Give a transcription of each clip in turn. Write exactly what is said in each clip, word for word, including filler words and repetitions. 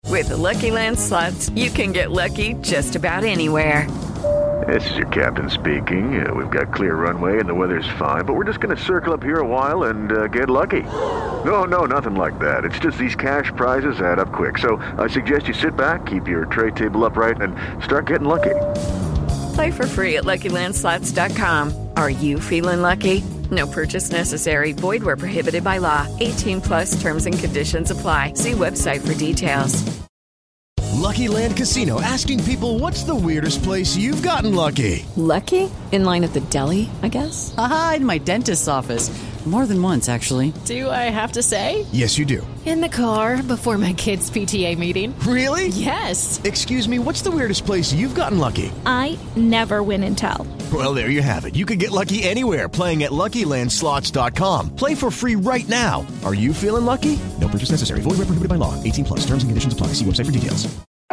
With the Lucky Land Slots, you can get lucky just about anywhere. This is your captain speaking. Uh, we've got clear runway and the weather's fine, but we're just going to circle up here a while and uh, get lucky. No, no, nothing like that. It's just these cash prizes add up quick. So I suggest you sit back, keep your tray table upright, and start getting lucky. Play for free at Lucky Land Slots dot com. Are you feeling lucky? No purchase necessary. Void where prohibited by law. eighteen plus terms and conditions apply. See website for details. Lucky Land Casino, asking people, what's the weirdest place you've gotten lucky? Lucky? In line at the deli, I guess? Aha, in my dentist's office. More than once, actually. Do I have to say? Yes, you do. In the car before my kids' P T A meeting. Really? Yes. Excuse me, what's the weirdest place you've gotten lucky? I never win and tell. Well, there you have it. You can get lucky anywhere, playing at Lucky Land Slots dot com. Play for free right now. Are you feeling lucky? No purchase necessary. Void where prohibited by law. eighteen plus. Terms and conditions apply. See website for details.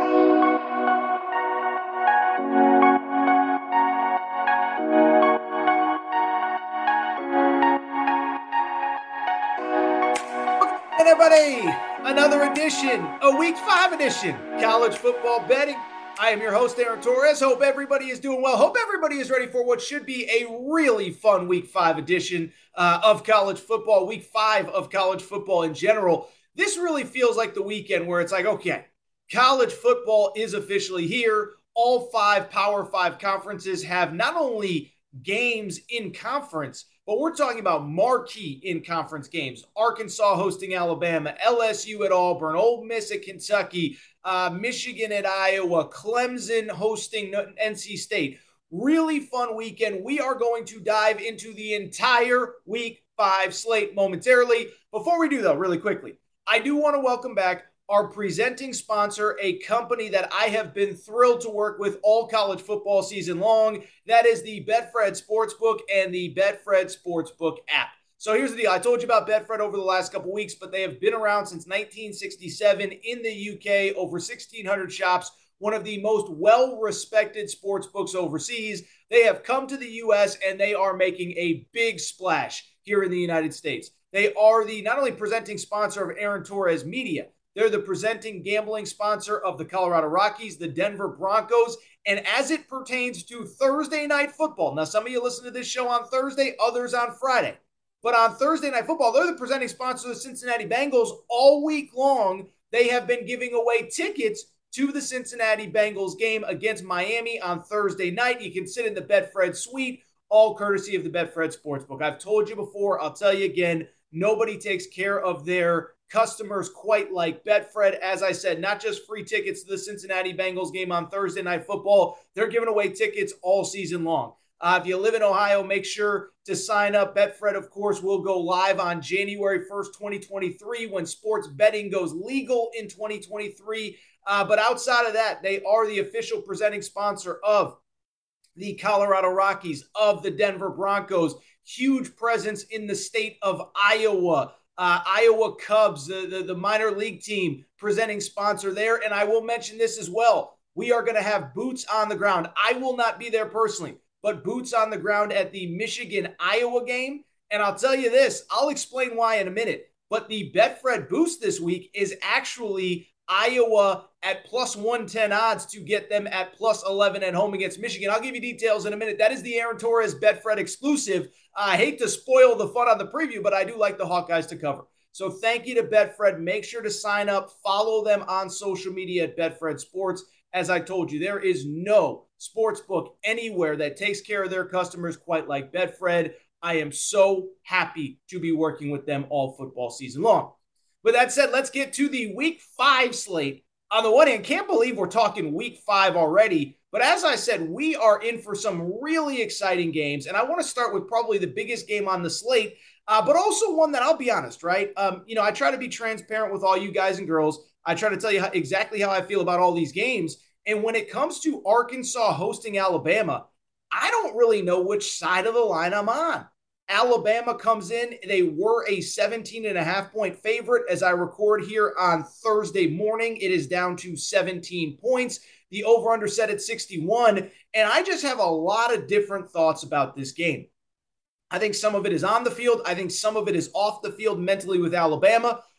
Everybody, another edition, a week five edition, college football betting. I am your host, Aaron Torres. Hope everybody is doing well. Hope everybody is ready for what should be a really fun week five edition uh, of college football, week five of college football in general. This really feels like the weekend where it's like, okay, college football is officially here. All five Power Five conferences have not only games in conference, but we're talking about marquee in-conference games. Arkansas hosting Alabama, L S U at Auburn, Ole Miss at Kentucky, uh, Michigan at Iowa, Clemson hosting N C State. Really fun weekend. We are going to dive into the entire week five slate momentarily. Before we do, though, really quickly, I do want to welcome back our presenting sponsor, a company that I have been thrilled to work with all college football season long. That is the Betfred Sportsbook and the Betfred Sportsbook app. So here's the deal. I told you about Betfred over the last couple weeks, but they have been around since nineteen sixty-seven in the U K, over sixteen hundred shops, one of the most well-respected sports books overseas. They have come to the U S and they are making a big splash here in the United States. They are the not only presenting sponsor of Aaron Torres Media, they're the presenting gambling sponsor of the Colorado Rockies, the Denver Broncos, and as it pertains to Thursday Night Football, now some of you listen to this show on Thursday, others on Friday, but on Thursday Night Football, they're the presenting sponsor of the Cincinnati Bengals. All week long, they have been giving away tickets to the Cincinnati Bengals game against Miami on Thursday night. You can sit in the Betfred suite, all courtesy of the Betfred Sportsbook. I've told you before, I'll tell you again, nobody takes care of their customers quite like Betfred. As I said, not just free tickets to the Cincinnati Bengals game on Thursday Night Football, they're giving away tickets all season long. Uh, if you live in Ohio, make sure to sign up. Betfred, of course, will go live on January first, twenty twenty-three when sports betting goes legal in twenty twenty-three. Uh, but outside of that, they are the official presenting sponsor of the Colorado Rockies, of the Denver Broncos. Huge presence in the state of Iowa. Uh, Iowa Cubs, the, the, the minor league team, presenting sponsor there. And I will mention this as well. We are going to have boots on the ground. I will not be there personally, but boots on the ground at the Michigan-Iowa game. And I'll tell you this, I'll explain why in a minute. But the Betfred boost this week is actually Iowa at plus one ten odds to get them at plus eleven at home against Michigan. I'll give you details in a minute. That is the Aaron Torres Betfred exclusive. I hate to spoil the fun on the preview, but I do like the Hawkeyes to cover. So thank you to Betfred. Make sure to sign up. Follow them on social media at Betfred Sports. As I told you, there is no sports book anywhere that takes care of their customers quite like Betfred. I am so happy to be working with them all football season long. With that said, let's get to the week five slate. On the one hand, can't believe we're talking week five already. But as I said, we are in for some really exciting games. And I want to start with probably the biggest game on the slate, uh, but also one that I'll be honest, right? Um, you know, I try to be transparent with all you guys and girls. I try to tell you how, exactly how I feel about all these games. And when it comes to Arkansas hosting Alabama, I don't really know which side of the line I'm on. Alabama comes in. They were a seventeen and a half point favorite as I record here on Thursday morning. It is down to seventeen points. The over-under set at sixty-one. And I just have a lot of different thoughts about this game. I think some of it is on the field. I think some of it is off the field mentally with Alabama.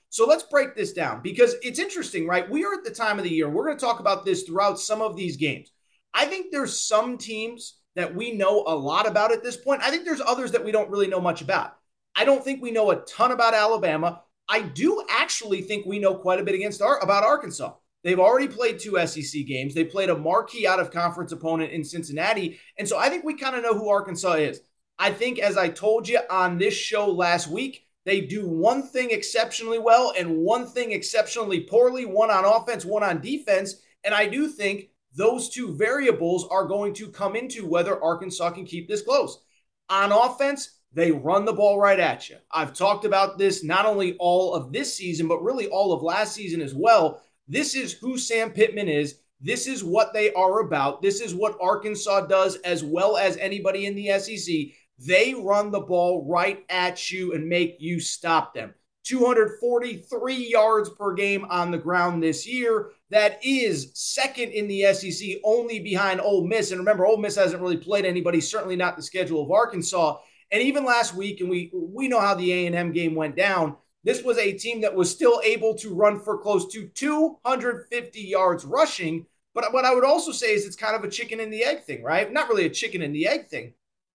So let's break this down because it's interesting, right? We are at the time of the year. We're going to talk about this throughout some of these games. I think there's some teams that we know a lot about at this point. I think there's others that we don't really know much about. I don't think we know a ton about Alabama. I do actually think we know quite a bit against our, about Arkansas. They've already played two S E C games. They played a marquee out-of-conference opponent in Cincinnati. And so I think we kind of know who Arkansas is. I think, as I told you on this show last week, they do one thing exceptionally well and one thing exceptionally poorly, one on offense, one on defense. And I do think those two variables are going to come into whether Arkansas can keep this close. On offense, they run the ball right at you. I've talked about this not only all of this season, but really all of last season as well. This is who Sam Pittman is. This is what they are about. This is what Arkansas does as well as anybody in the S E C. They run the ball right at you and make you stop them. two hundred forty-three yards per game on the ground this year. That is second in the S E C, only behind Ole Miss. And remember, Ole Miss hasn't really played anybody, certainly not the schedule of Arkansas. And even last week, and we we know how the A and M game went down, this was a team that was still able to run for close to two hundred fifty yards rushing. But what I would also say is it's kind of a chicken and the egg thing, right? Not really a chicken and the egg thing.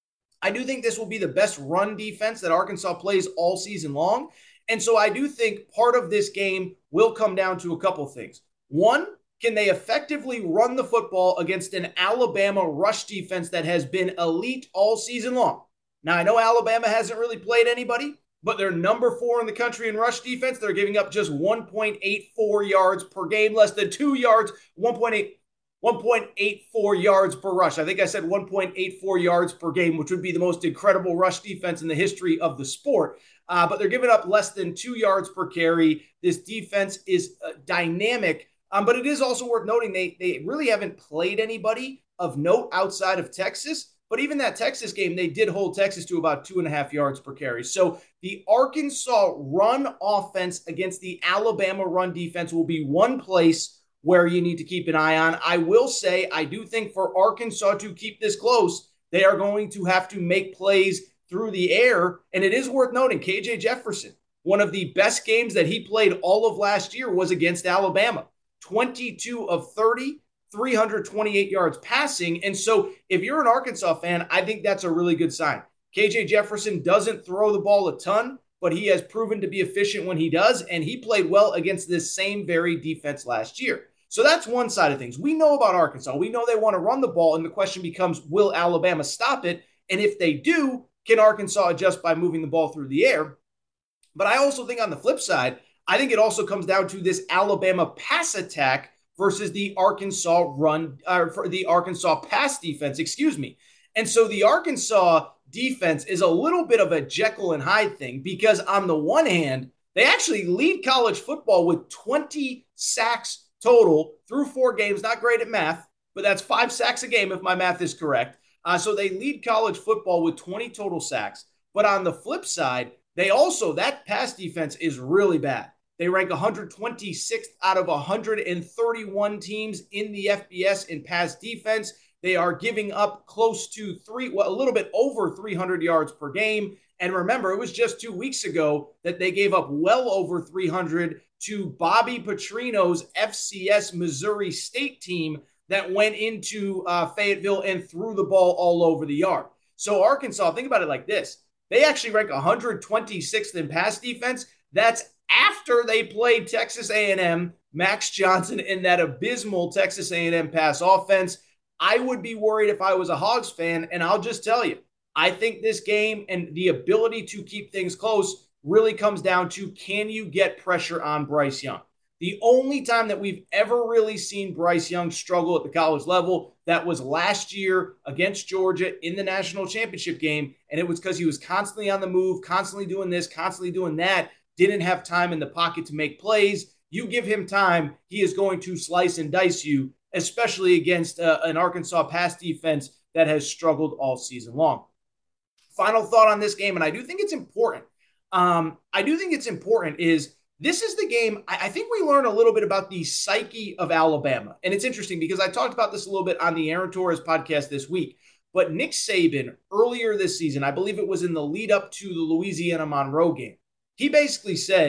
I do think this will be the best run defense that Arkansas plays all season long. And so I do think part of this game will come down to a couple things. One, can they effectively run the football against an Alabama rush defense that has been elite all season long? Now, I know Alabama hasn't really played anybody, but they're number four in the country in rush defense. They're giving up just one point eight four yards per game, less than two yards, one point eight one point eight four yards per rush. I think I said one point eight four yards per game, which would be the most incredible rush defense in the history of the sport. Uh, but they're giving up less than two yards per carry. This defense is uh, dynamic, um, but it is also worth noting they, they really haven't played anybody of note outside of Texas. But even that Texas game, they did hold Texas to about two and a half yards per carry. So the Arkansas run offense against the Alabama run defense will be one place where you need to keep an eye on. I will say, I do think for Arkansas to keep this close, they are going to have to make plays through the air. And it is worth noting, K J Jefferson, one of the best games that he played all of last year was against Alabama. twenty-two of thirty, three hundred twenty-eight yards passing. And so if you're an Arkansas fan, I think that's a really good sign. K J Jefferson doesn't throw the ball a ton, but he has proven to be efficient when he does. And he played well against this same very defense last year. So that's one side of things. We know about Arkansas. We know they want to run the ball, and the question becomes, will Alabama stop it? And if they do, can Arkansas adjust by moving the ball through the air? But I also think on the flip side, I think it also comes down to this Alabama pass attack versus the Arkansas run, uh, for the Arkansas pass defense, excuse me. And so the Arkansas defense is a little bit of a Jekyll and Hyde thing because on the one hand, they actually lead college football with twenty sacks total through four games. Not great at math, but that's five sacks a game if my math is correct. Uh, so they lead college football with twenty total sacks. But on the flip side, they also, that pass defense is really bad. They rank one hundred twenty-sixth out of one hundred thirty-one teams in the F B S in pass defense. They are giving up close to three, well, a little bit over three hundred yards per game. And remember, it was just two weeks ago that they gave up well over three hundred to Bobby Petrino's F C S Missouri State team that went into uh, Fayetteville and threw the ball all over the yard. So Arkansas, think about it like this. They actually rank one hundred twenty-sixth in pass defense. That's after they played Texas A and M, Max Johnson, in that abysmal Texas A and M pass offense. I would be worried if I was a Hogs fan, and I'll just tell you, I think this game and the ability to keep things close really comes down to, can you get pressure on Bryce Young? The only time that we've ever really seen Bryce Young struggle at the college level, that was last year against Georgia in the national championship game, and it was because he was constantly on the move, constantly doing this, constantly doing that, didn't have time in the pocket to make plays. You give him time, he is going to slice and dice you, especially against uh, an Arkansas pass defense that has struggled all season long. Final thought on this game, and I do think it's important. Um, I do think it's important is this is the game. I, I think we learn a little bit about the psyche of Alabama. And it's interesting because I talked about this a little bit on the Aaron Torres podcast this week. But Nick Saban, earlier this season, I believe it was in the lead up to the Louisiana Monroe game, he basically said,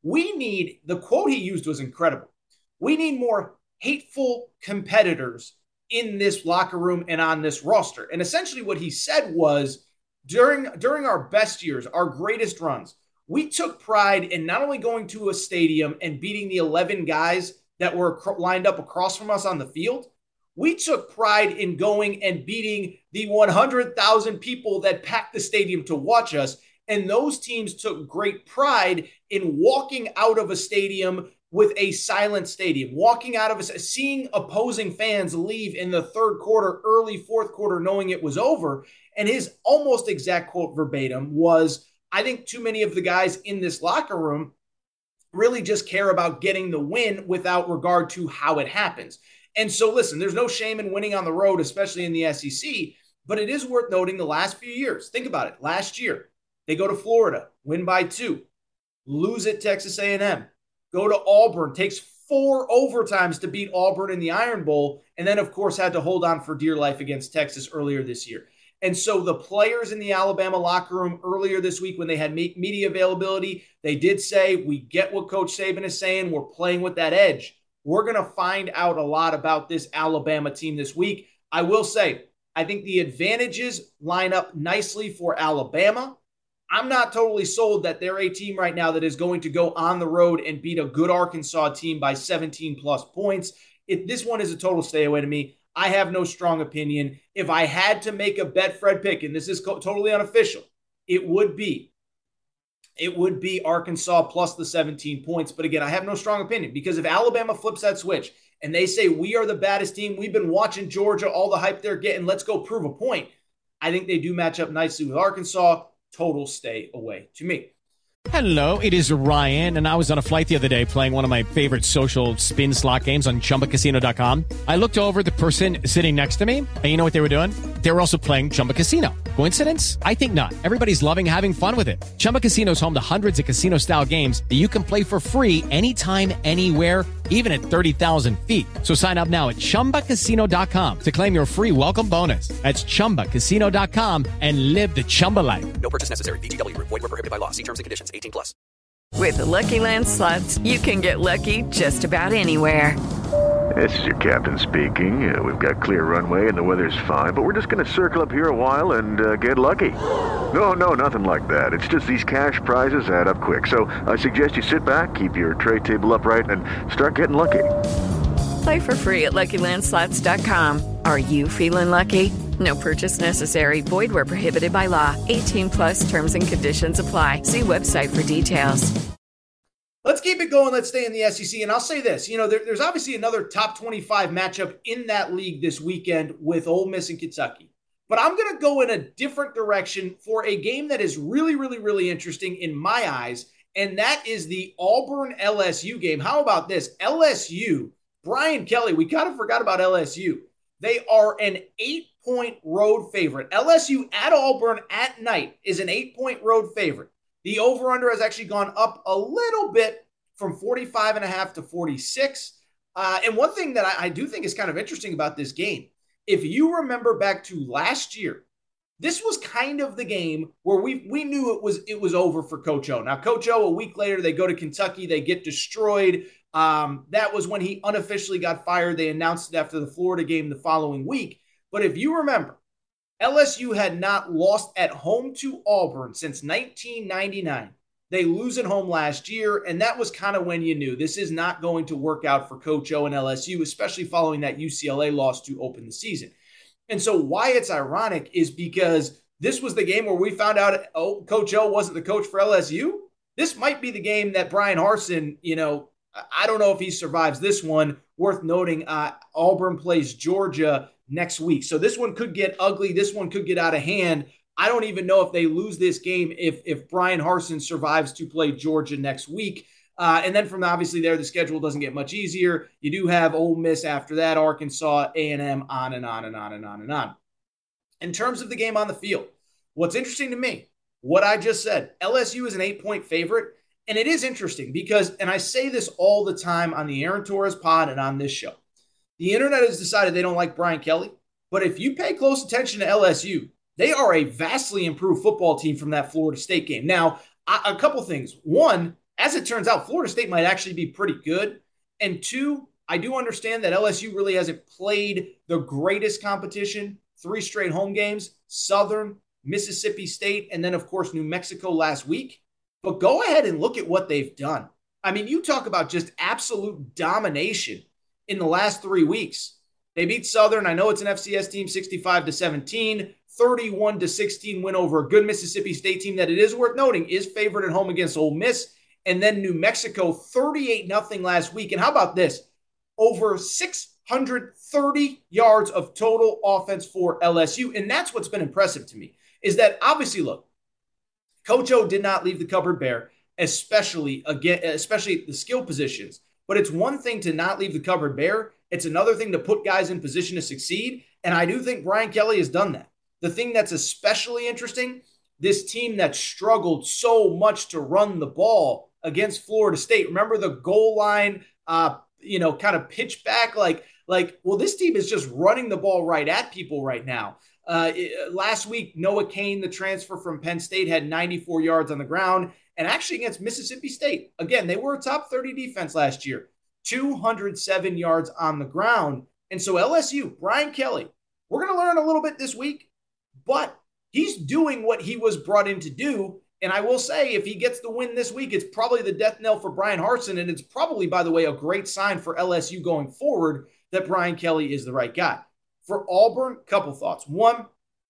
We need, the quote he used was incredible. We need more hateful competitors in this locker room and on this roster. And essentially what he said was during, during our best years, our greatest runs, we took pride in not only going to a stadium and beating the eleven guys that were lined up across from us on the field. We took pride in going and beating the one hundred thousand people that packed the stadium to watch us. And those teams took great pride in walking out of a stadium with a silent stadium, walking out of a, seeing opposing fans leave in the third quarter, early fourth quarter, knowing it was over. And his almost exact quote verbatim was, I think too many of the guys in this locker room really just care about getting the win without regard to how it happens. And so listen, there's no shame in winning on the road, especially in the S E C, but it is worth noting the last few years. Think about it. Last year, they go to Florida, win by two, lose at Texas A and M, go to Auburn, takes four overtimes to beat Auburn in the Iron Bowl, and then, of course, had to hold on for dear life against Texas earlier this year. And so the players in the Alabama locker room earlier this week when they had media availability, they did say, we get what Coach Saban is saying. We're playing with that edge. We're going to find out a lot about this Alabama team this week. I will say, I think the advantages line up nicely for Alabama. I'm not totally sold that they're a team right now that is going to go on the road and beat a good Arkansas team by seventeen plus points. It, this one is a total stay away to me. I have no strong opinion. If I had to make a Betfred pick, and this is co- totally unofficial, it would be, it would be Arkansas plus the seventeen points. But again, I have no strong opinion because if Alabama flips that switch and they say, we are the baddest team, we've been watching Georgia, all the hype they're getting, let's go prove a point. I think they do match up nicely with Arkansas. Total stay away to me. Hello, it is Ryan, and I was on a flight the other day playing one of my favorite social spin slot games on Chumba Casino dot com. I looked over at the person sitting next to me, and you know what they were doing? They were also playing Chumba Casino. Coincidence? I think not. Everybody's loving having fun with it. Chumba Casino is home to hundreds of casino-style games that you can play for free anytime, anywhere, even at thirty thousand feet. So sign up now at Chumba Casino dot com to claim your free welcome bonus. That's Chumba Casino dot com and live the Chumba life. No purchase necessary. V G W. Void where prohibited by law. See terms and conditions. eighteen plus. With the Lucky Land Slots, you can get lucky just about anywhere. This is your captain speaking. Uh, we've got clear runway and the weather's fine, but we're just going to circle up here a while and uh, get lucky. No, no, nothing like that. It's just these cash prizes add up quick. So I suggest you sit back, keep your tray table upright, and start getting lucky. Play for free at Lucky Land Slots dot com. Are you feeling lucky? No purchase necessary. Void where prohibited by law. eighteen plus terms and conditions apply. See website for details. Let's keep it going. Let's stay in the S E C. And I'll say this, you know, there, there's obviously another top twenty-five matchup in that league this weekend with Ole Miss and Kentucky. But I'm going to go in a different direction for a game that is really, really, really interesting in my eyes. And that is the Auburn L S U game. How about this? L S U, Brian Kelly, we kind of forgot about L S U. They are an eight-point road favorite. L S U at Auburn at night is an eight-point road favorite. The over-under has actually gone up a little bit from forty-five and a half to forty-six. Uh, and one thing that I, I do think is kind of interesting about this game, if you remember back to last year, this was kind of the game where we we knew it was it was over for Coach O. Now, Coach O, a week later, they go to Kentucky, they get destroyed. Um, that was when he unofficially got fired. They announced it after the Florida game the following week. But if you remember, L S U had not lost at home to Auburn since nineteen ninety-nine. They lose at home last year, and that was kind of when you knew this is not going to work out for Coach O and L S U, especially following that U C L A loss to open the season. And so why it's ironic is because this was the game where we found out oh, Coach O wasn't the coach for L S U. This might be the game that Brian Harsin, you know, I don't know if he survives this one. Worth noting, uh, Auburn plays Georgia next week. So this one could get ugly. This one could get out of hand. I don't even know if they lose this game if, if Brian Harsin survives to play Georgia next week. Uh, and then from obviously there, the schedule doesn't get much easier. You do have Ole Miss after that, Arkansas, A and M, on and on and on and on and on. In terms of the game on the field, what's interesting to me, what I just said, L S U is an eight-point favorite. And it is interesting because, and I say this all the time on the Aaron Torres pod and on this show, the internet has decided they don't like Brian Kelly. But if you pay close attention to L S U, they are a vastly improved football team from that Florida State game. Now, a couple things. One, As it turns out, Florida State might actually be pretty good. And two, I do understand that L S U really hasn't played the greatest competition. Three straight home games, Southern, Mississippi State, and then, of course, New Mexico last week. But go ahead and look at what they've done. I mean, you talk about just absolute domination in the last three weeks. They beat Southern. I know it's an F C S team, sixty-five to seventeen, thirty-one to sixteen win over a good Mississippi State team that, it is worth noting, is favored at home against Ole Miss. And then New Mexico, thirty-eight nothing last week. And how about this? Over six hundred thirty yards of total offense for L S U. And that's what's been impressive to me, is that obviously, look, Coach O did not leave the cupboard bare, especially again, especially at the skill positions. But it's one thing to not leave the cupboard bare. It's another thing to put guys in position to succeed. And I do think Brian Kelly has done that. The thing that's especially interesting, this team that struggled so much to run the ball against Florida State. Remember the goal line, uh, you know, kind of pitch back, like, like, well, this team is just running the ball right at people right now. Uh, it, last week, Noah Cain, the transfer from Penn State, had ninety-four yards on the ground. And actually against Mississippi State, again, they were a top thirty defense last year, two hundred seven yards on the ground. And so L S U, Brian Kelly, we're going to learn a little bit this week, but he's doing what he was brought in to do. And I will say, if he gets the win this week, it's probably the death knell for Brian Harsin. And it's probably, by the way, a great sign for L S U going forward that Brian Kelly is the right guy. For Auburn, couple thoughts. One,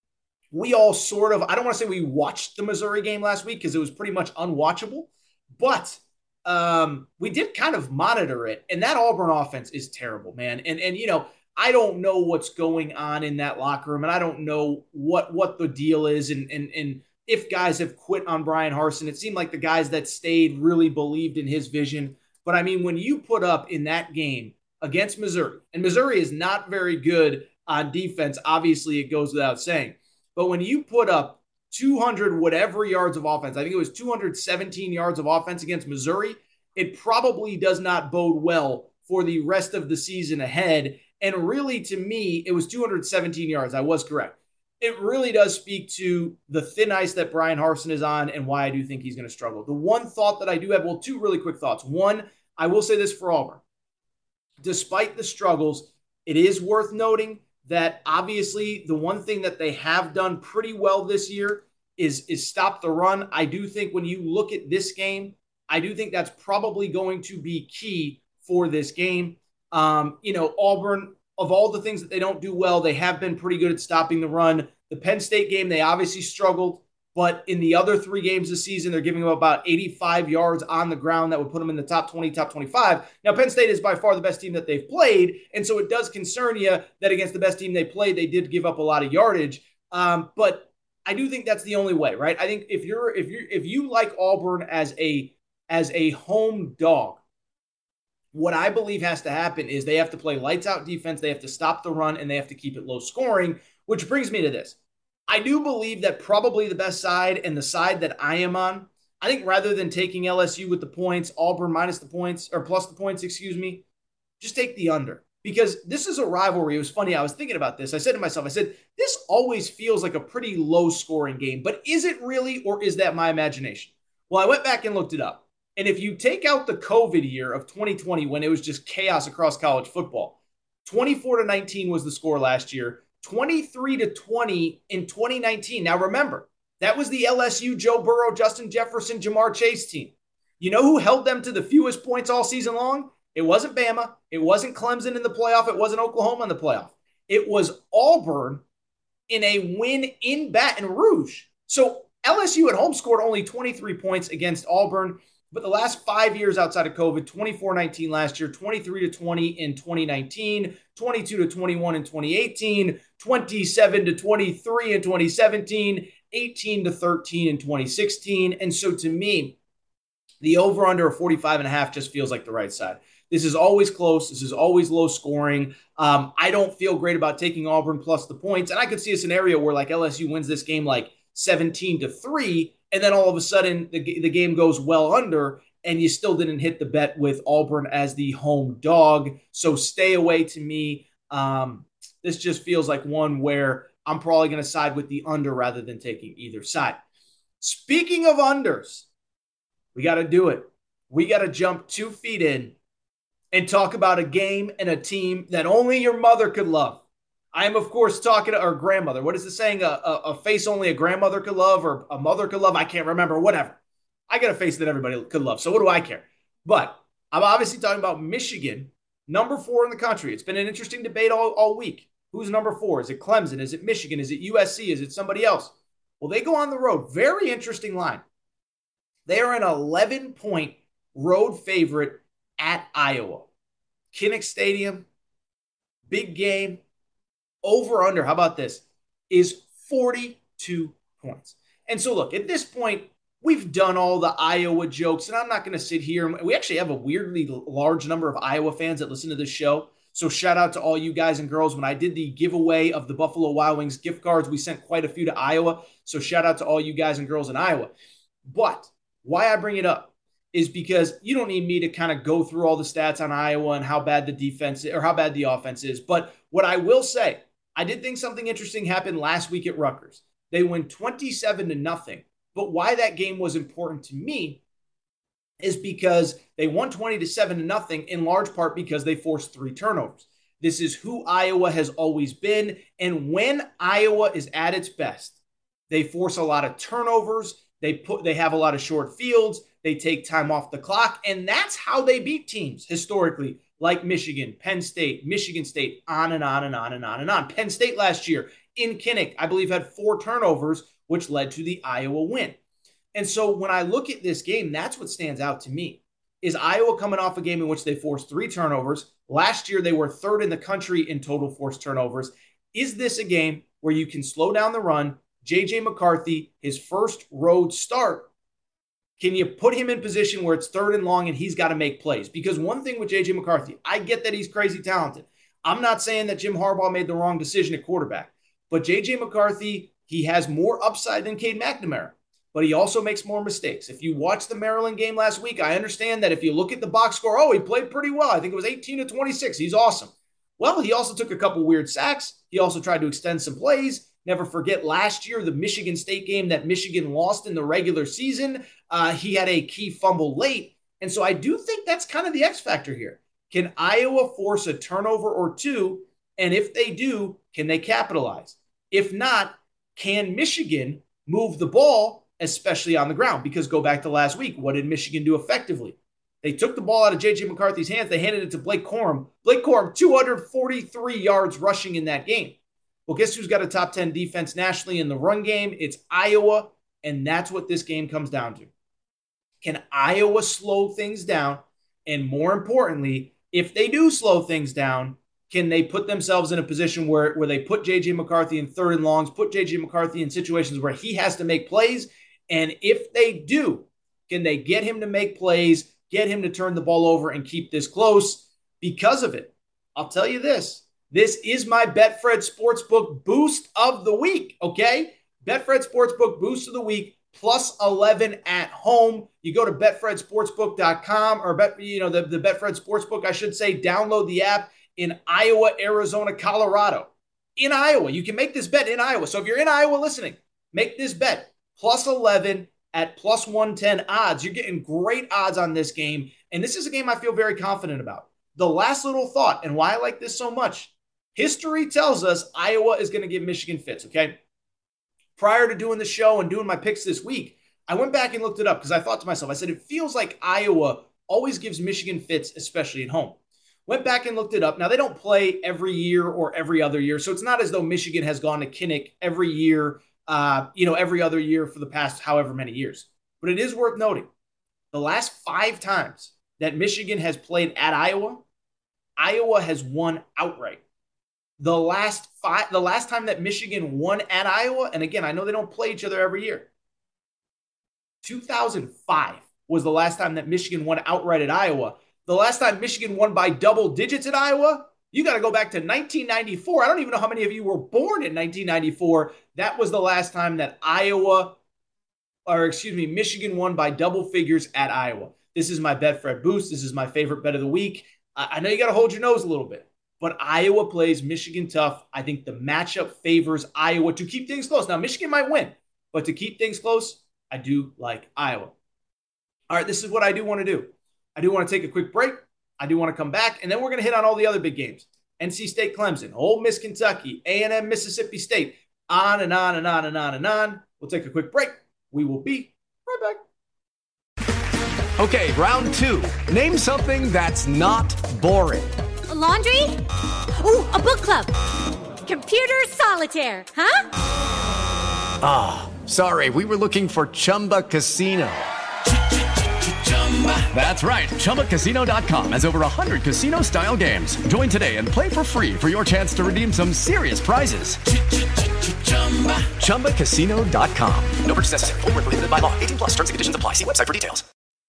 we all sort of, I don't want to say we watched the Missouri game last week because it was pretty much unwatchable, but um, we did kind of monitor it. And that Auburn offense is terrible, man. And, and you know, I don't know what's going on in that locker room, and I don't know what, what the deal is. And, and, and if guys have quit on Brian Harsin, it seemed like the guys that stayed really believed in his vision. But I mean, when you put up in that game against Missouri, and Missouri is not very good on defense, obviously it goes without saying. But when you put up two hundred whatever yards of offense, I think it was two hundred seventeen yards of offense against Missouri, it probably does not bode well for the rest of the season ahead. And really, to me, it was two hundred seventeen yards. I was correct. It really does speak to the thin ice that Brian Harsin is on and why I do think he's going to struggle. The one thought that I do have, well, two really quick thoughts. One, I will say this for Auburn. Despite the struggles, it is worth noting that obviously the one thing that they have done pretty well this year is, is stop the run. I do think when you look at this game, I do think that's probably going to be key for this game. Um, you know, Auburn, of all the things that they don't do well, they have been pretty good at stopping the run. The Penn State game, they obviously struggled, but in the other three games this season, they're giving them about eighty-five yards on the ground. That would put them in the top twenty, top twenty-five. Now, Penn State is by far the best team that they've played, and so it does concern you that against the best team they played, they did give up a lot of yardage. Um, but I do think that's the only way, right? I think if you're if you if you like Auburn as a as a home dog, what I believe has to happen is they have to play lights out defense, they have to stop the run, and they have to keep it low scoring, which brings me to this. I do believe that probably the best side and the side that I am on, I think rather than taking L S U with the points, Auburn minus the points, or plus the points, excuse me, just take the under. Because this is a rivalry. It was funny. I was thinking about this. I said to myself, I said, this always feels like a pretty low scoring game, but is it really, or is that my imagination? Well, I went back and looked it up. And if you take out the COVID year of twenty twenty, when it was just chaos across college football, twenty-four to nineteen was the score last year, twenty-three to twenty in twenty nineteen. Now remember, that was the L S U, Joe Burrow, Justin Jefferson, Jamar Chase team. You know who held them to the fewest points all season long? It wasn't Bama. It wasn't Clemson in the playoff. It wasn't Oklahoma in the playoff. It was Auburn in a win in Baton Rouge. So L S U at home scored only twenty-three points against Auburn. But the last five years outside of COVID, twenty-four nineteen last year, twenty-three to twenty in twenty nineteen, twenty-two to twenty-one in twenty eighteen, twenty-seven to twenty-three in twenty seventeen, eighteen to thirteen in twenty sixteen. And so to me, the over-under of forty-five and a half just feels like the right side. This is always close. This is always low scoring. Um, I don't feel great about taking Auburn plus the points. And I could see a scenario where like L S U wins this game like seventeen to three, and then all of a sudden the, the game goes well under, and you still didn't hit the bet with Auburn as the home dog. So stay away to me. Um, this just feels like one where I'm probably going to side with the under rather than taking either side. Speaking of unders, we got to do it. we got to jump two feet in and talk about a game and a team that only your mother could love. I am, of course, talking to our grandmother. What is the saying? A, a, a face only a grandmother could love or a mother could love? I can't remember. Whatever. I got a face that everybody could love. So what do I care? But I'm obviously talking about Michigan, number four in the country. It's been an interesting debate all, all week. Who's number four? Is it Clemson? Is it Michigan? Is it U S C? Is it somebody else? Well, they go on the road. Very interesting line. They are an eleven-point road favorite at Iowa. Kinnick Stadium, big game. Over under, how about this, is forty-two points. And so look, at this point, we've done all the Iowa jokes, and I'm not going to sit here. We actually have a weirdly large number of Iowa fans that listen to this show. So shout out to all you guys and girls. When I did the giveaway of the Buffalo Wild Wings gift cards, we sent quite a few to Iowa. So shout out to all you guys and girls in Iowa. But why I bring it up is because you don't need me to kind of go through all the stats on Iowa and how bad the defense is, or how bad the offense is. But what I will say, I did think something interesting happened last week at Rutgers. They win twenty-seven to nothing. But why that game was important to me is because they won twenty to seven to nothing, in large part because they forced three turnovers. This is who Iowa has always been. And when Iowa is at its best, they force a lot of turnovers. They put they have a lot of short fields. They take time off the clock. And that's how they beat teams historically, like Michigan, Penn State, Michigan State, on and on and on and on and on. Penn State last year in Kinnick, I believe, had four turnovers, which led to the Iowa win. And so when I look at this game, that's what stands out to me, is Iowa coming off a game in which they forced three turnovers. Last year, they were third in the country in total forced turnovers. Is this a game where you can slow down the run? J J McCarthy, his first road start, can you put him in position where it's third and long and he's got to make plays? Because one thing with J J McCarthy, I get that he's crazy talented. I'm not saying that Jim Harbaugh made the wrong decision at quarterback, but J J McCarthy, he has more upside than Cade McNamara, but he also makes more mistakes. If you watch the Maryland game last week, I understand that if you look at the box score, oh, he played pretty well. I think it was eighteen to twenty-six. He's awesome. Well, he also took a couple weird sacks. He also tried to extend some plays. Never forget last year, the Michigan State game that Michigan lost in the regular season. Uh, he had a key fumble late. And so I do think that's kind of the X factor here. Can Iowa force a turnover or two? And if they do, can they capitalize? If not, can Michigan move the ball, especially on the ground? Because go back to last week, what did Michigan do effectively? They took the ball out of J J McCarthy's hands. They handed it to Blake Corum. Blake Corum, two hundred forty-three yards rushing in that game. Well, guess who's got a top ten defense nationally in the run game? It's Iowa, and that's what this game comes down to. Can Iowa slow things down? And more importantly, if they do slow things down, can they put themselves in a position where, where they put J J McCarthy in third and longs, put J J McCarthy in situations where he has to make plays? And if they do, can they get him to make plays, get him to turn the ball over and keep this close? Because of it, I'll tell you this. This is my Betfred Sportsbook boost of the week, okay? Betfred Sportsbook boost of the week, plus eleven at home. You go to betfred sportsbook dot com, or bet, you know, the, the Betfred Sportsbook, I should say, download the app in Iowa, Arizona, Colorado. In Iowa, you can make this bet in Iowa. So if you're in Iowa listening, make this bet, plus eleven at plus one ten odds. You're getting great odds on this game, and this is a game I feel very confident about. The last little thought, and why I like this so much, history tells us Iowa is going to give Michigan fits, okay? Prior to doing the show and doing my picks this week, I went back and looked it up because I thought to myself, I said, it feels like Iowa always gives Michigan fits, especially at home. Went back and looked it up. Now, they don't play every year or every other year, so it's not as though Michigan has gone to Kinnick every year, uh, you know, every other year for the past however many years. But it is worth noting, the last five times that Michigan has played at Iowa, Iowa has won outright. The last five, the last time that Michigan won at Iowa, and again, I know they don't play each other every year, two thousand five was the last time that Michigan won outright at Iowa. The last time Michigan won by double digits at Iowa, you got to go back to nineteen ninety-four. I don't even know how many of you were born in nineteen ninety-four. That was the last time that Iowa, or excuse me, Michigan won by double figures at Iowa. This is my Betfred boost. This is my favorite bet of the week. I know you got to hold your nose a little bit, but Iowa plays Michigan tough. I think the matchup favors Iowa to keep things close. Now, Michigan might win, but to keep things close, I do like Iowa. All right, this is what I do want to do. I do want to take a quick break. I do want to come back, and then we're going to hit on all the other big games. N C State, Clemson, Ole Miss, Kentucky, A and M, Mississippi State, on and on and on and on and on. We'll take a quick break. We will be right back. Okay, round two. Name something that's not boring. A laundry? Ooh, a book club. Computer solitaire, huh? Ah, oh, sorry, we were looking for Chumba Casino. That's right. Chumba Casino dot com has over one hundred casino-style games. Join today and play for free for your chance to redeem some serious prizes. Chumba Casino dot com. No purchase necessary. Void where prohibited by law. eighteen plus terms and conditions apply. See website for details.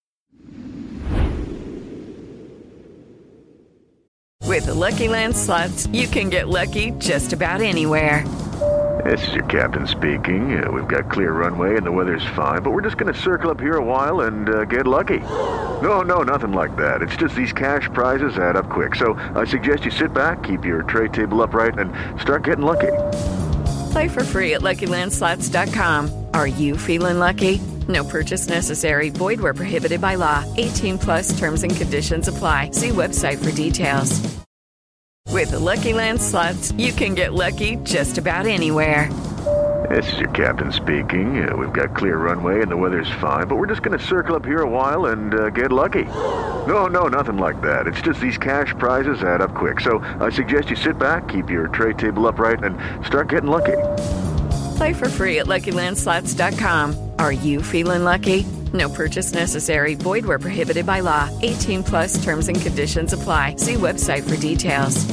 With the Lucky Land Slots, you can get lucky just about anywhere. This is your captain speaking. Uh, we've got clear runway and the weather's fine, but we're just going to circle up here a while and uh, get lucky. No, no, nothing like that. It's just these cash prizes add up quick. So I suggest you sit back, keep your tray table upright, and start getting lucky. Play for free at Lucky Land Slots dot com. Are you feeling lucky? No purchase necessary. Void where prohibited by law. eighteen plus terms and conditions apply. See website for details. With the Lucky Land Slots, you can get lucky just about anywhere. This is your captain speaking. Uh, we've got clear runway and the weather's fine, but we're just going to circle up here a while and uh, get lucky. No, no, nothing like that. It's just these cash prizes add up quick. So I suggest you sit back, keep your tray table upright, and start getting lucky. Play for free at Lucky Land Slots dot com. Are you feeling lucky? No purchase necessary. Void where prohibited by law. eighteen plus terms and conditions apply. See website for details.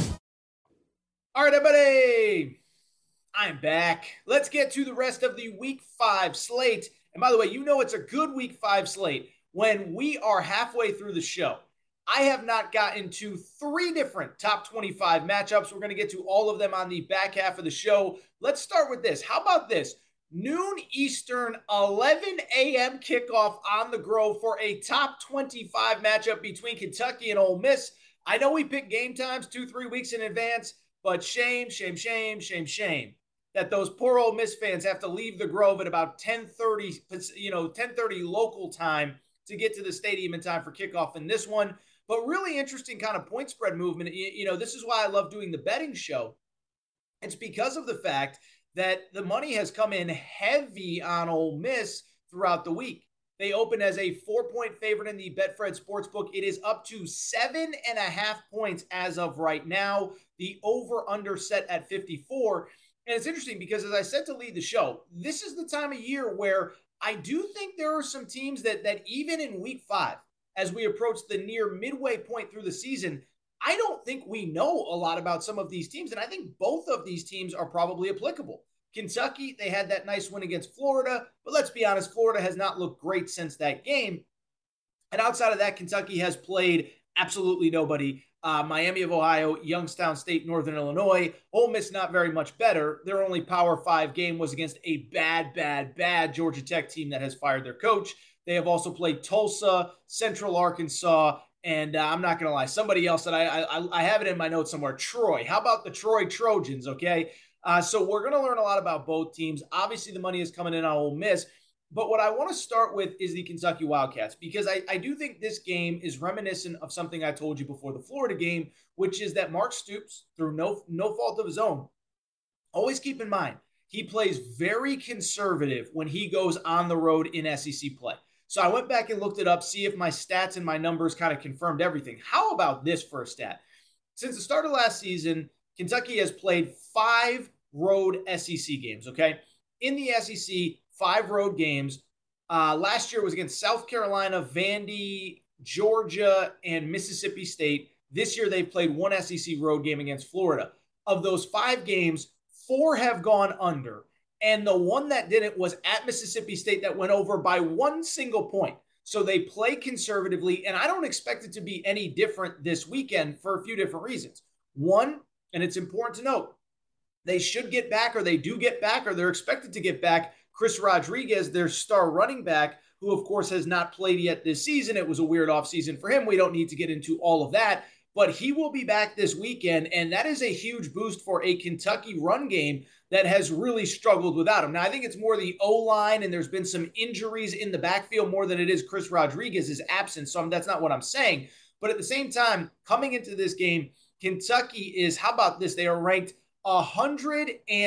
All right, everybody. I'm back. Let's get to the rest of the week five slate. And by the way, you know it's a good week five slate when we are halfway through the show. I have not gotten to three different top twenty-five matchups. We're going to get to all of them on the back half of the show. Let's start with this. How about this? Noon Eastern, eleven a.m. kickoff on the Grove for a top twenty-five matchup between Kentucky and Ole Miss. I know we pick game times two, three weeks in advance, but shame, shame, shame, shame, shame that those poor Ole Miss fans have to leave the Grove at about ten thirty, you know, ten thirty local time to get to the stadium in time for kickoff in this one. But really interesting kind of point spread movement. You know, this is why I love doing the betting show. It's because of the fact that the money has come in heavy on Ole Miss throughout the week. They open as a four-point favorite in the Betfred Sportsbook. It is up to seven and a half points as of right now. The over-under set at fifty-four. And it's interesting because, as I said to lead the show, this is the time of year where I do think there are some teams that that even in week five, as we approach the near midway point through the season, I don't think we know a lot about some of these teams. And I think both of these teams are probably applicable. Kentucky, they had that nice win against Florida, but let's be honest, Florida has not looked great since that game. And outside of that, Kentucky has played absolutely nobody. Uh, Miami of Ohio, Youngstown State, Northern Illinois. Ole Miss not very much better. Their only Power Five game was against a bad, bad, bad Georgia Tech team that has fired their coach. They have also played Tulsa, Central Arkansas, and uh, I'm not going to lie, somebody else that I, I I have it in my notes somewhere, Troy. How about the Troy Trojans, okay? Uh, so we're going to learn a lot about both teams. Obviously, the money is coming in on Ole Miss. But what I want to start with is the Kentucky Wildcats, because I, I do think this game is reminiscent of something I told you before the Florida game, which is that Mark Stoops, through no, no fault of his own, always keep in mind, he plays very conservative when he goes on the road in S E C play. So I went back and looked it up, see if my stats and my numbers kind of confirmed everything. How about this for a stat? Since the start of last season, Kentucky has played five road S E C games, okay? In the S E C, five road games. Uh, last year was against South Carolina, Vandy, Georgia, and Mississippi State. This year they've played one S E C road game against Florida. Of those five games, four have gone under. And the one that didn't was at Mississippi State that went over by one single point. So they play conservatively, and I don't expect it to be any different this weekend for a few different reasons. One, and it's important to note, they should get back, or they do get back, or they're expected to get back Chris Rodriguez, their star running back, who, of course, has not played yet this season. It was a weird offseason for him. We don't need to get into all of that. but he will be back this weekend, and that is a huge boost for a Kentucky run game that has really struggled without him. Now, I think it's more the O-line, and there's been some injuries in the backfield more than it is Chris Rodriguez's absence, so that's not what I'm saying. But at the same time, coming into this game, Kentucky is, how about this? They are ranked one hundred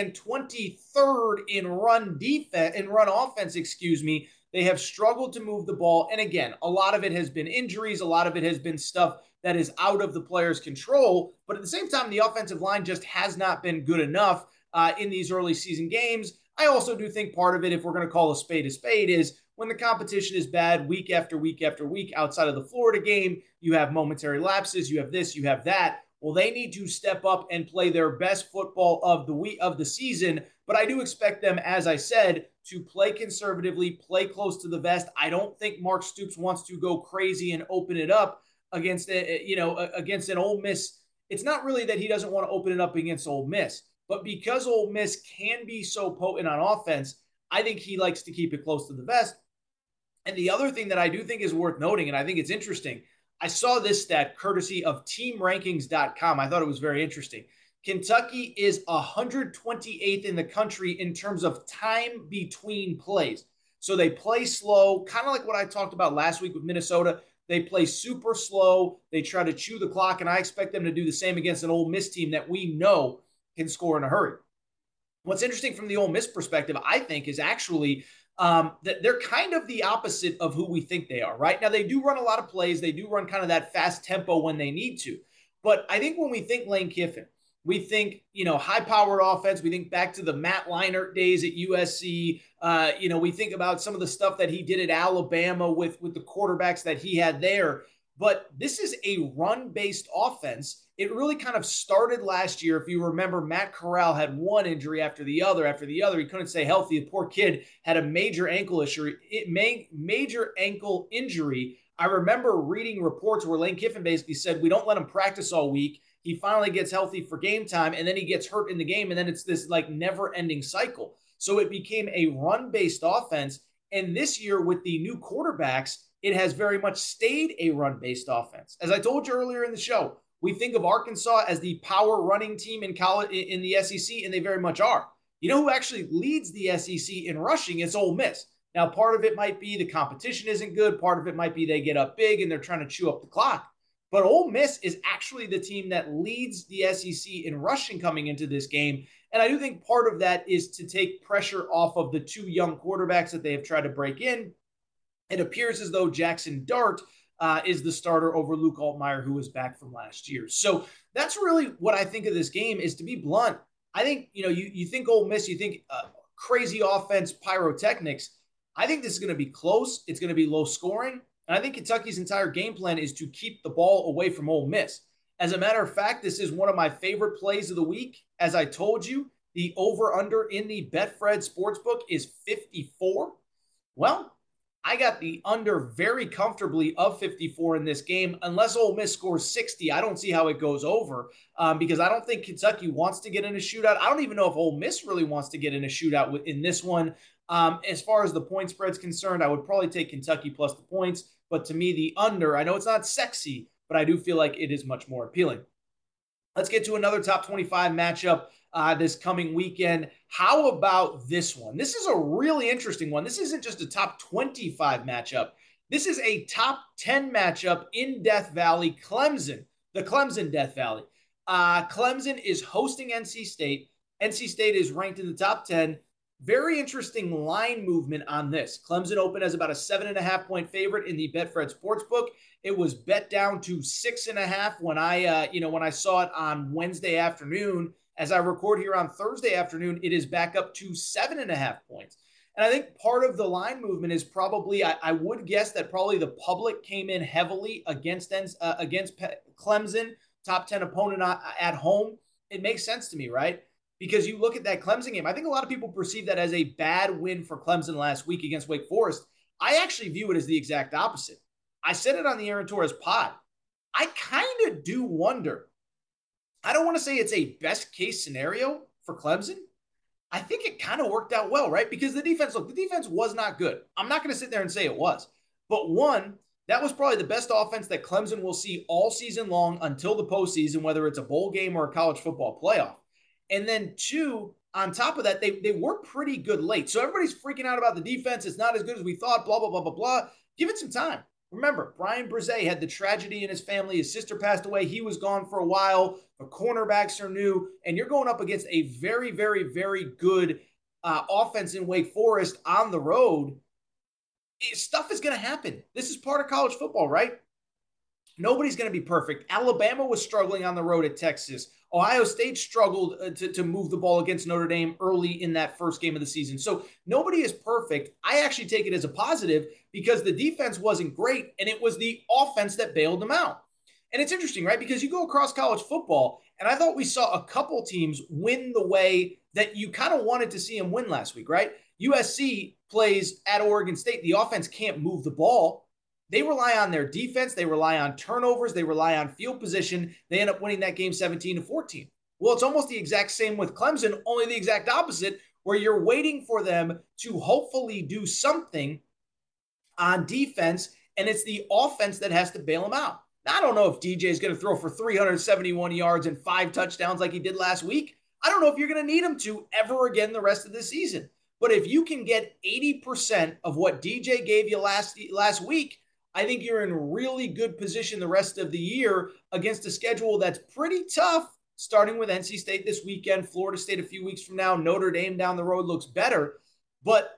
twenty-third in run defense, in run offense, excuse me. They have struggled to move the ball. And again, a lot of it has been injuries. A lot of it has been stuff that is out of the player's control. But at the same time, the offensive line just has not been good enough uh, in these early season games. I also do think part of it, if we're going to call a spade a spade, is when the competition is bad week after week after week outside of the Florida game, you have momentary lapses, you have this, you have that. Well, they need to step up and play their best football of the week of the season. But I do expect them, as I said, to play conservatively, play close to the vest. I don't think Mark Stoops wants to go crazy and open it up against, you know, against an Ole Miss. It's not really that he doesn't want to open it up against Ole Miss, but because Ole Miss can be so potent on offense, I think he likes to keep it close to the vest. And the other thing that I do think is worth noting, and I think it's interesting, I saw this stat courtesy of team rankings dot com. I thought it was very interesting. Kentucky is one hundred twenty-eighth in the country in terms of time between plays. So they play slow, kind of like what I talked about last week with Minnesota. They play super slow. They try to chew the clock, and I expect them to do the same against an Ole Miss team that we know can score in a hurry. What's interesting from the Ole Miss perspective, I think, is actually um, that they're kind of the opposite of who we think they are, right? Now, they do run a lot of plays. They do run kind of that fast tempo when they need to. But I think when we think Lane Kiffin, we think, you know, high-powered offense. We think back to the Matt Leinart days at U S C. Uh, you know, we think about some of the stuff that he did at Alabama with, with the quarterbacks that he had there. But this is a run-based offense. It really kind of started last year. If you remember, Matt Corral had one injury after the other after the other. He couldn't stay healthy. The poor kid had a major ankle issue. It made major ankle injury. I remember reading reports where Lane Kiffin basically said, we don't let him practice all week. He finally gets healthy for game time, and then he gets hurt in the game, and then it's this like never-ending cycle. So it became a run-based offense, and this year with the new quarterbacks, it has very much stayed a run-based offense. As I told you earlier in the show, we think of Arkansas as the power running team in college in the S E C, and they very much are. You know who actually leads the S E C in rushing? It's Ole Miss. Now, part of it might be the competition isn't good. Part of it might be they get up big and they're trying to chew up the clock. But Ole Miss is actually the team that leads the S E C in rushing coming into this game. And I do think part of that is to take pressure off of the two young quarterbacks that they have tried to break in. It appears as though Jackson Dart uh, is the starter over Luke Altmaier, who was back from last year. So that's really what I think of this game, is to be blunt. I think, you know, you, you think Ole Miss, you think uh, crazy offense, pyrotechnics. I think this is going to be close. It's going to be low scoring. And I think Kentucky's entire game plan is to keep the ball away from Ole Miss. As a matter of fact, this is one of my favorite plays of the week. As I told you, the over-under in the Betfred Sportsbook is fifty-four. Well, I got the under very comfortably of fifty-four in this game. Unless Ole Miss scores sixty, I don't see how it goes over um, because I don't think Kentucky wants to get in a shootout. I don't even know if Ole Miss really wants to get in a shootout in this one. Um, as far as the point spread's concerned, I would probably take Kentucky plus the points. But to me, the under, I know it's not sexy, but I do feel like it is much more appealing. Let's get to another top twenty-five matchup uh, this coming weekend. How about this one? This is a really interesting one. This isn't just a top twenty-five matchup. This is a top ten matchup in Death Valley, Clemson, the Clemson Death Valley. Uh, Clemson is hosting N C State. N C State is ranked in the top ten. Very interesting line movement on this. Clemson opened as about a seven and a half point favorite in the Betfred Sportsbook. It was bet down to six and a half when I, uh, you know, when I saw it on Wednesday afternoon. As I record here on Thursday afternoon, it is back up to seven and a half points. And I think part of the line movement is probably, I, I would guess that probably the public came in heavily against uh, against Clemson, top ten opponent at home. It makes sense to me, right? Because you look at that Clemson game, I think a lot of people perceive that as a bad win for Clemson last week against Wake Forest. I actually view it as the exact opposite. I said it on the Aaron Torres pod. I kind of do wonder. I don't want to say it's a best case scenario for Clemson. I think it kind of worked out well, right? Because the defense, look, the defense was not good. I'm not going to sit there and say it was. But one, That was probably the best offense that Clemson will see all season long until the postseason, whether it's a bowl game or a college football playoff. And then two, on top of that, they, they were pretty good late. So everybody's freaking out about the defense. It's not as good as we thought, blah, blah, blah, blah, blah. Give it some time. Remember, Brian Brzee had the tragedy in his family. His sister passed away. He was gone for a while. The cornerbacks are new. And you're going up against a very, very, very good uh, offense in Wake Forest on the road. Stuff is going to happen. This is part of college football, right? Nobody's going to be perfect. Alabama was struggling on the road at Texas. Ohio State struggled to, to move the ball against Notre Dame early in that first game of the season. So nobody is perfect. I actually take it as a positive because the defense wasn't great, and it was the offense that bailed them out. And it's interesting, right? Because you go across college football, and I thought we saw a couple teams win the way that you kind of wanted to see them win last week, right? U S C plays at Oregon State. The offense can't move the ball. They rely on their defense. They rely on turnovers. They rely on field position. They end up winning that game seventeen to fourteen. Well, it's almost the exact same with Clemson, only the exact opposite, where you're waiting for them to hopefully do something on defense, and it's the offense that has to bail them out. Now, I don't know if D J is going to throw for three hundred seventy-one yards and five touchdowns like he did last week. I don't know if you're going to need him to ever again the rest of the season. But if you can get eighty percent of what D J gave you last, last week, I think you're in really good position the rest of the year against a schedule that's pretty tough, starting with N C State this weekend, Florida State a few weeks from now, Notre Dame down the road looks better. But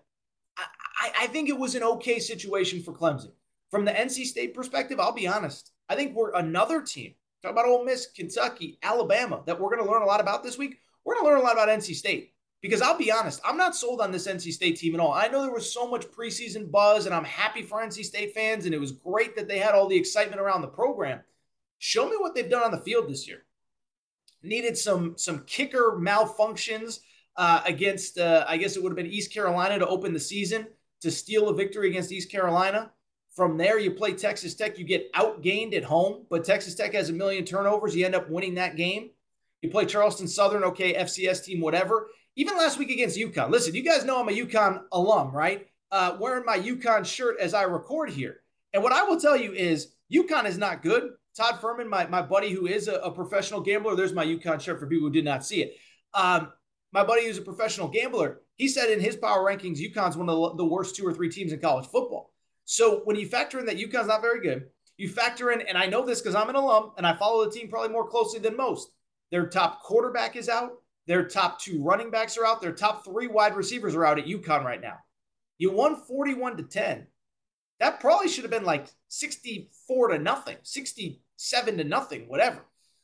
I, I think it was an okay situation for Clemson. From the N C State perspective, I'll be honest. I think we're another team, talk about Ole Miss, Kentucky, Alabama, that we're going to learn a lot about this week. We're going to learn a lot about N C State. Because I'll be honest, I'm not sold on this N C State team at all. I know there was so much preseason buzz, and I'm happy for N C State fans, and it was great that they had all the excitement around the program. Show me what they've done on the field this year. Needed some, some kicker malfunctions uh, against, uh, I guess it would have been East Carolina to open the season, to steal a victory against East Carolina. From there, you play Texas Tech. You get outgained at home, but Texas Tech has a million turnovers. You end up winning that game. You play Charleston Southern, okay, F C S team, whatever. Even last week against UConn. Listen, you guys know I'm a UConn alum, right? Uh, wearing my UConn shirt as I record here. And what I will tell you is UConn is not good. Todd Furman, my, my buddy who is a, a professional gambler, there's my UConn shirt for people who did not see it. Um, my buddy who's a professional gambler, he said in his power rankings, UConn's one of the, the worst two or three teams in college football. So when you factor in that UConn's not very good, you factor in, and I know this because I'm an alum and I follow the team probably more closely than most, their top quarterback is out. Their top two running backs are out. Their top three wide receivers are out at UConn right now. You won forty-one to ten. That probably should have been like sixty-four to nothing, sixty-seven to nothing, whatever.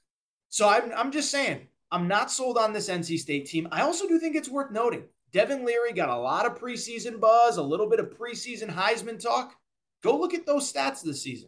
So I'm, I'm just saying, I'm not sold on this N C State team. I also do think it's worth noting. Devin Leary got a lot of preseason buzz, a little bit of preseason Heisman talk. Go look at those stats this season.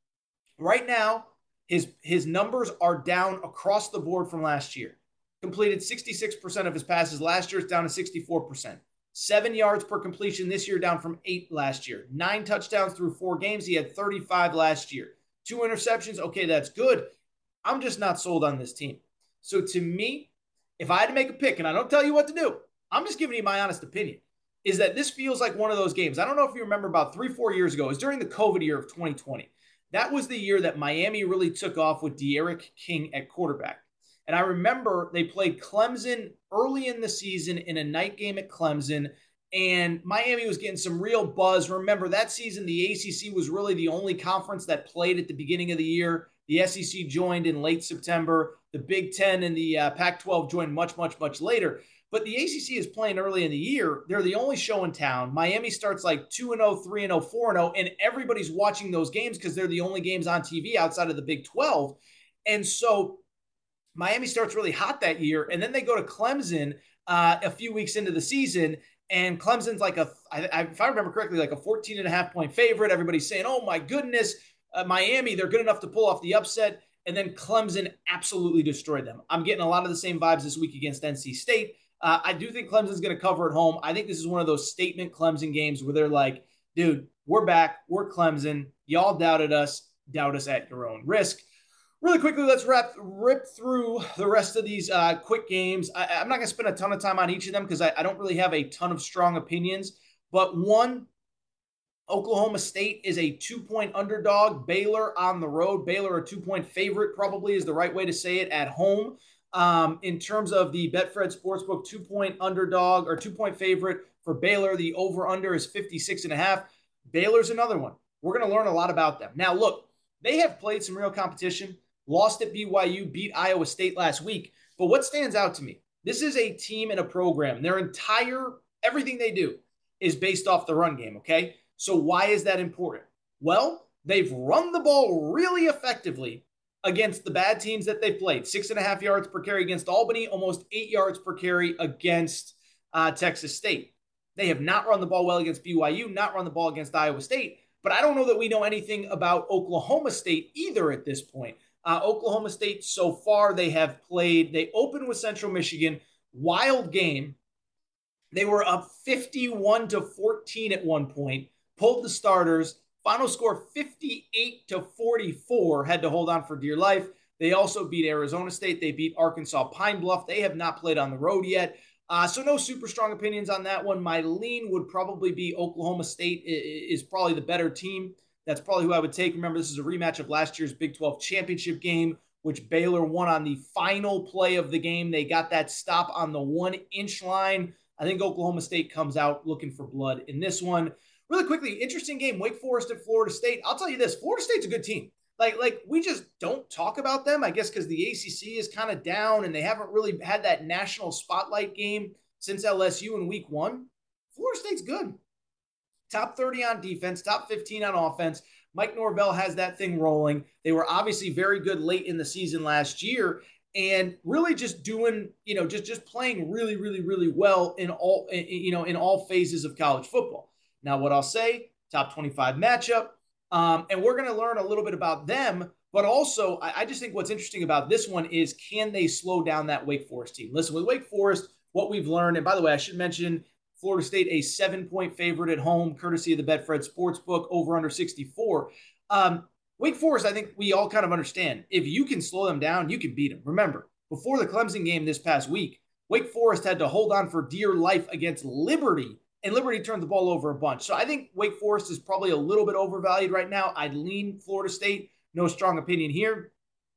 Right now, his, his numbers are down across the board from last year. Completed sixty-six percent of his passes last year. It's down to sixty-four percent. Seven yards per completion this year, down from eight last year. Nine touchdowns through four games. He had thirty-five last year. Two interceptions. Okay, that's good. I'm just not sold on this team. So to me, if I had to make a pick, and I don't tell you what to do, I'm just giving you my honest opinion, is that this feels like one of those games. I don't know if you remember about three, four years ago. It was during the COVID year of twenty twenty. That was the year that Miami really took off with D'Eriq King at quarterback. And I remember they played Clemson early in the season in a night game at Clemson, and Miami was getting some real buzz. Remember, that season, the A C C was really the only conference that played at the beginning of the year. The S E C joined in late September. The Big Ten and the uh, Pac twelve joined much, much, much later. But the A C C is playing early in the year. They're the only show in town. Miami starts like two and oh, three and oh, four and oh, and everybody's watching those games because they're the only games on T V outside of the Big twelve. And so Miami starts really hot that year, and then they go to Clemson uh, a few weeks into the season, and Clemson's like a, I, I, if I remember correctly, like a fourteen and a half point favorite. Everybody's saying, oh my goodness, uh, Miami, they're good enough to pull off the upset, and then Clemson absolutely destroyed them. I'm getting a lot of the same vibes this week against N C State. Uh, I do think Clemson's going to cover at home. I think this is one of those statement Clemson games where they're like, dude, we're back, we're Clemson, y'all doubted us, doubt us at your own risk. Really quickly, let's wrap, rip through the rest of these uh, quick games. I, I'm not going to spend a ton of time on each of them because I, I don't really have a ton of strong opinions. But one, Oklahoma State is a two-point underdog. Baylor on the road. Baylor a two-point favorite probably is the right way to say it at home. Um, in terms of the Betfred Sportsbook two-point underdog or two-point favorite for Baylor, the over-under is fifty-six and a half. Baylor's another one. We're going to learn a lot about them. Now, look, they have played some real competition, lost at B Y U, beat Iowa State last week. But what stands out to me, this is a team and a program. Their entire, everything they do is based off the run game, okay? So why is that important? Well, they've run the ball really effectively against the bad teams that they've played. Six and a half yards per carry against Albany, almost eight yards per carry against uh, Texas State. They have not run the ball well against B Y U, not run the ball against Iowa State. But I don't know that we know anything about Oklahoma State either at this point. Uh, Oklahoma State, so far, they have played, they opened with Central Michigan, wild game. They were up fifty-one to fourteen at one point, pulled the starters, final score fifty-eight to forty-four, had to hold on for dear life. They also beat Arizona State. They beat Arkansas Pine Bluff. They have not played on the road yet. Uh, so no super strong opinions on that one. My lean would probably be Oklahoma State is probably the better team. That's probably who I would take. Remember, this is a rematch of last year's Big twelve championship game, which Baylor won on the final play of the game. They got that stop on the one-inch line. I think Oklahoma State comes out looking for blood in this one. Really quickly, interesting game, Wake Forest at Florida State. I'll tell you this, Florida State's a good team. Like, like we just don't talk about them, I guess because the A C C is kind of down and they haven't really had that national spotlight game since L S U in week one. Florida State's good. Top thirty on defense, top fifteen on offense. Mike Norvell has that thing rolling. They were obviously very good late in the season last year and really just doing, you know, just, just playing really, really, really well in all, you know, in all phases of college football. Now, what I'll say, top twenty-five matchup. Um, and we're going to learn a little bit about them, but also I, I just think what's interesting about this one is can they slow down that Wake Forest team? Listen, with Wake Forest, what we've learned, and by the way, I should mention Florida State, a seven-point favorite at home, courtesy of the Betfred Sportsbook, over under sixty-four. Um, Wake Forest, I think we all kind of understand. If you can slow them down, you can beat them. Remember, before the Clemson game this past week, Wake Forest had to hold on for dear life against Liberty, and Liberty turned the ball over a bunch. So I think Wake Forest is probably a little bit overvalued right now. I'd lean Florida State. No strong opinion here.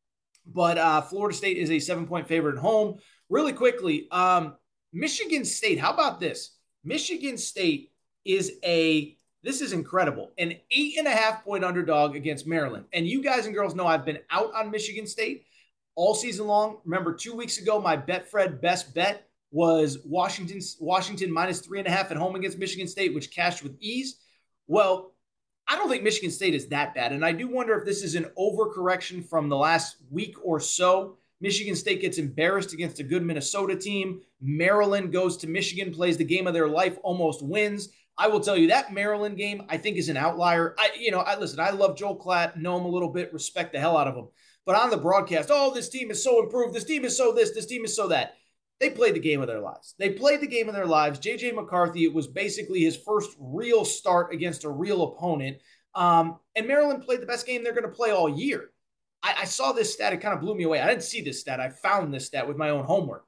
But uh, Florida State is a seven-point favorite at home. Really quickly, um, Michigan State, how about this? Michigan State is a, this is incredible, an eight and a half point underdog against Maryland. And you guys and girls know I've been out on Michigan State all season long. Remember, two weeks ago, my Betfred best bet was Washington, Washington minus three and a half at home against Michigan State, which cashed with ease. Well, I don't think Michigan State is that bad. And I do wonder if this is an overcorrection from the last week or so. Michigan State gets embarrassed against a good Minnesota team. Maryland goes to Michigan, plays the game of their life, almost wins. I will tell you that Maryland game, I think, is an outlier. I, you know, I listen, I love Joel Klatt, know him a little bit, respect the hell out of him. But on the broadcast, oh, this team is so improved. This team is so this. This team is so that. They played the game of their lives. They played the game of their lives. J J McCarthy, it was basically his first real start against a real opponent. Um, and Maryland played the best game they're going to play all year. I, I saw this stat. It kind of blew me away. I didn't see this stat. I found this stat with my own homework.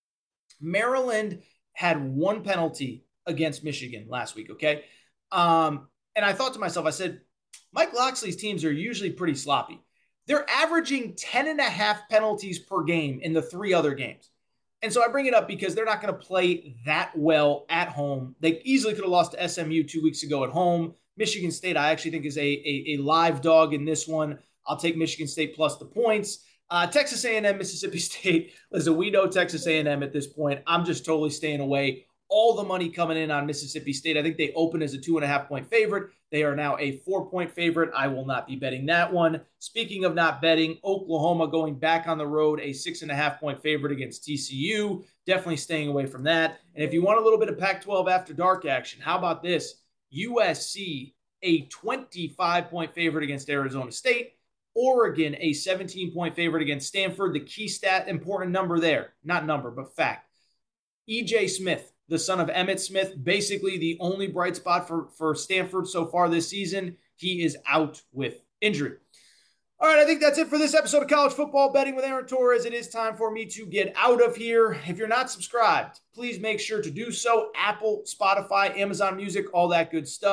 Maryland had one penalty against Michigan last week, okay? Um, and I thought to myself, I said, Mike Loxley's teams are usually pretty sloppy. They're averaging ten and a half penalties per game in the three other games. And so I bring it up because they're not going to play that well at home. They easily could have lost to S M U two weeks ago at home. Michigan State, I actually think, is a, a, a live dog in this one. I'll take Michigan State plus the points. Uh, Texas A and M, Mississippi State. Listen, we know Texas A and M at this point. I'm just totally staying away. All the money coming in on Mississippi State. I think they open as a two and a half point favorite. They are now a four point favorite. I will not be betting that one. Speaking of not betting, Oklahoma going back on the road, a six and a half point favorite against T C U. Definitely staying away from that. And if you want a little bit of Pac twelve after dark action, how about this? U S C, a twenty-five point favorite against Arizona State. Oregon, a seventeen point favorite against Stanford. The key stat, important number there, not number, but fact. E J Smith, the son of Emmitt Smith, basically the only bright spot for, for Stanford so far this season. He is out with injury. All right, I think that's it for this episode of College Football Betting with Aaron Torres. It is time for me to get out of here. If you're not subscribed, please make sure to do so. Apple, Spotify, Amazon Music, all that good stuff.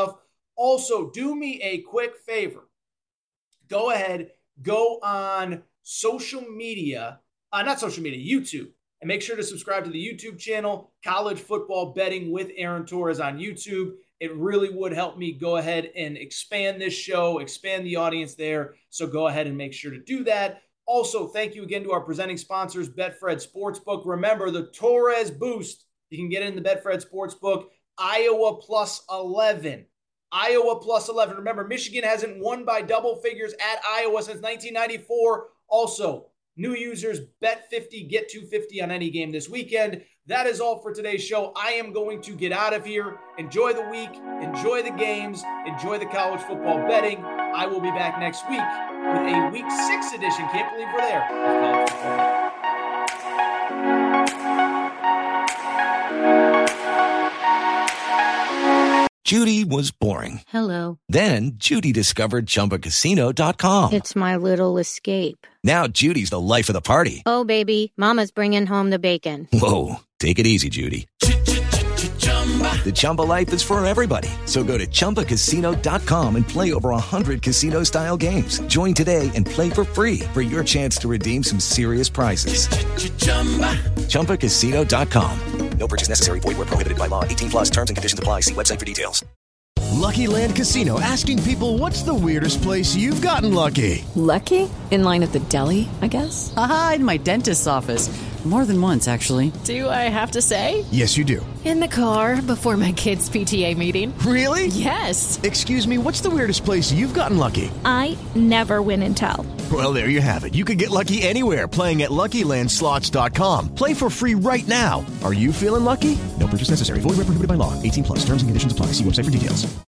Also, do me a quick favor. Go ahead, go on social media, uh, not social media, YouTube, and make sure to subscribe to the YouTube channel, College Football Betting with Aaron Torres on YouTube. It really would help me go ahead and expand this show, expand the audience there. So go ahead and make sure to do that. Also, thank you again to our presenting sponsors, Betfred Sportsbook. Remember, the Torres Boost, you can get it in the Betfred Sportsbook, Iowa plus eleven. Iowa plus eleven. Remember, Michigan hasn't won by double figures at Iowa since nineteen ninety-four. Also, new users, bet fifty, get two hundred fifty on any game this weekend. That is all for today's show. I am going to get out of here. Enjoy the week. Enjoy the games. Enjoy the college football betting. I will be back next week with a week six edition. Can't believe we're there. Of college football. Judy was boring. Hello. Then Judy discovered Chumba Casino dot com. It's my little escape. Now Judy's the life of the party. Oh, baby, mama's bringing home the bacon. Whoa, take it easy, Judy. The Chumba life is for everybody. So go to Chumba Casino dot com and play over one hundred casino-style games. Join today and play for free for your chance to redeem some serious prizes. Chumba Casino dot com. No purchase necessary. Void where prohibited by law. eighteen plus terms and conditions apply. See website for details. Lucky Land Casino, asking people, what's the weirdest place you've gotten lucky? Lucky? In line at the deli, I guess? Aha, in my dentist's office. More than once, actually. Do I have to say? Yes, you do. In the car before my kids' P T A meeting. Really? Yes. Excuse me, what's the weirdest place you've gotten lucky? I never win and tell. Well, there you have it. You can get lucky anywhere, playing at Lucky Land Slots dot com. Play for free right now. Are you feeling lucky? No purchase necessary. Void where prohibited by law. eighteen plus. Terms and conditions apply. See website for details.